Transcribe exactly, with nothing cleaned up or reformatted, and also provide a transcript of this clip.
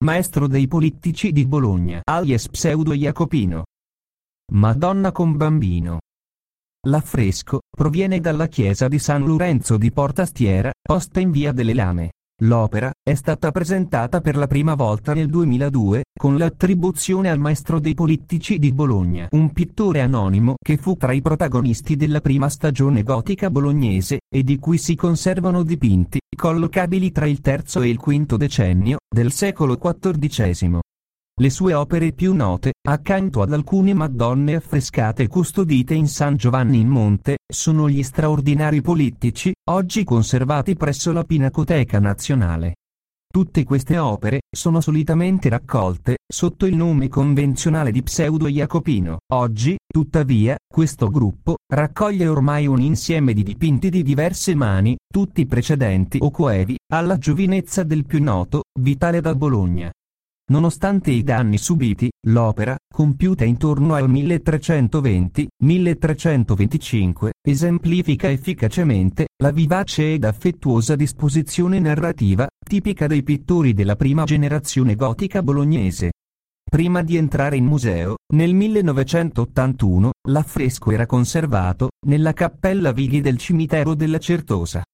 maestro dei politici di Bologna, alias Pseudo Jacopino. Madonna con bambino. L'affresco proviene dalla chiesa di San Lorenzo di Portastiera, posta in via delle Lame. L'opera è stata presentata per la prima volta nel duemiladue, con l'attribuzione al maestro dei politici di Bologna, un pittore anonimo che fu tra i protagonisti della prima stagione gotica bolognese, e di cui si conservano dipinti, collocabili tra il terzo e il quinto decennio del secolo quattordicesimo. Le sue opere più note, accanto ad alcune Madonne affrescate custodite in San Giovanni in Monte, sono gli straordinari polittici, oggi conservati presso la Pinacoteca Nazionale. Tutte queste opere sono solitamente raccolte sotto il nome convenzionale di Pseudo Jacopino. Oggi, tuttavia, questo gruppo raccoglie ormai un insieme di dipinti di diverse mani, tutti precedenti o coevi alla giovinezza del più noto, Vitale da Bologna. Nonostante i danni subiti, l'opera, compiuta intorno al milletrecentoventi milletrecentoventicinque, esemplifica efficacemente la vivace ed affettuosa disposizione narrativa, tipica dei pittori della prima generazione gotica bolognese. Prima di entrare in museo, nel millenovecentottantuno, l'affresco era conservato nella Cappella Vighi del cimitero della Certosa.